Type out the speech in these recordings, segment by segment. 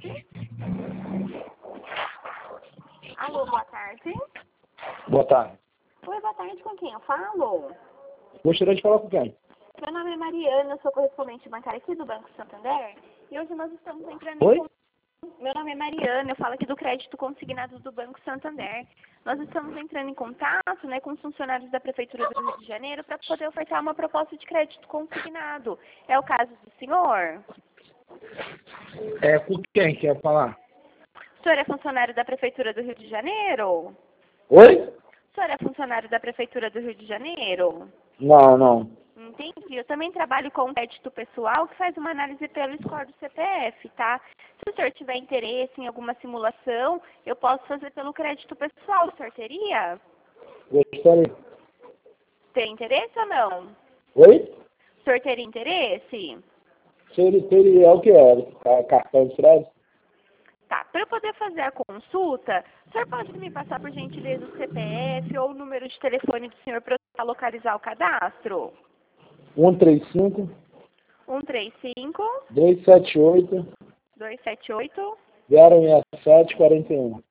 tarde. Alô, boa tarde. Boa tarde. Oi, boa tarde, com quem eu falo? Gostaria de falar com quem? Meu nome é Mariana, eu sou correspondente bancária aqui do Banco Santander. E hoje nós estamos entrando Oi? em... Meu nome é Mariana, eu falo aqui do crédito consignado do Banco Santander. Nós estamos entrando em contato, né, com os funcionários da Prefeitura do Rio de Janeiro para poder ofertar uma proposta de crédito consignado. É o caso do senhor? É com quem quer falar? O senhor é funcionário da Prefeitura do Rio de Janeiro? Oi? O senhor é funcionário da Prefeitura do Rio de Janeiro? Não. Entendi. Eu também trabalho com crédito pessoal que faz uma análise pelo score do CPF, tá? Se o senhor tiver interesse em alguma simulação, eu posso fazer pelo crédito pessoal. O senhor teria? Gostaria. Tem interesse ou não? Oi? O senhor teria interesse? Seria o que é? Cartão de crédito? Tá. Para eu poder fazer a consulta, o senhor pode me passar, por gentileza, o CPF ou o número de telefone do senhor para eu localizar o cadastro? 135 135 278 278 067 41.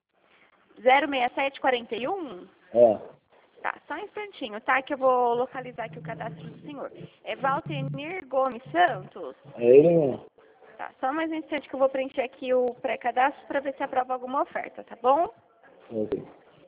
06741? É. Tá, só um instantinho, tá? Que eu vou localizar aqui o cadastro do senhor. É Valtenir Gomes Santos? É ele mesmo. Tá, só mais um instante que eu vou preencher aqui o pré-cadastro para ver se aprova alguma oferta, tá bom? Ok.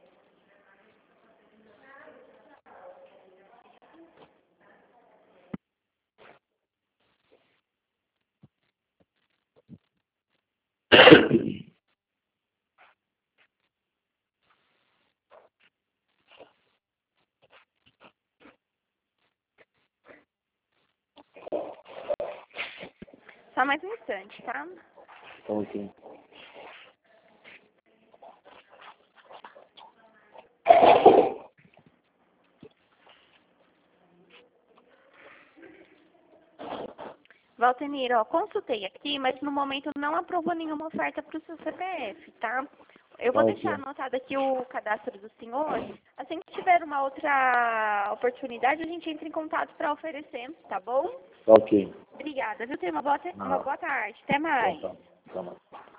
Só mais um instante, tá? Ok. Valtenir, ó, consultei aqui, mas no momento não aprovou nenhuma oferta para o seu CPF, tá? Eu vou Ok. deixar anotado aqui o cadastro do senhor. Assim que tiver uma outra oportunidade, a gente entra em contato para oferecer, tá bom? Ok. Obrigada, viu? Tenha uma boa tarde. Até Então mais. tá. Tá bom.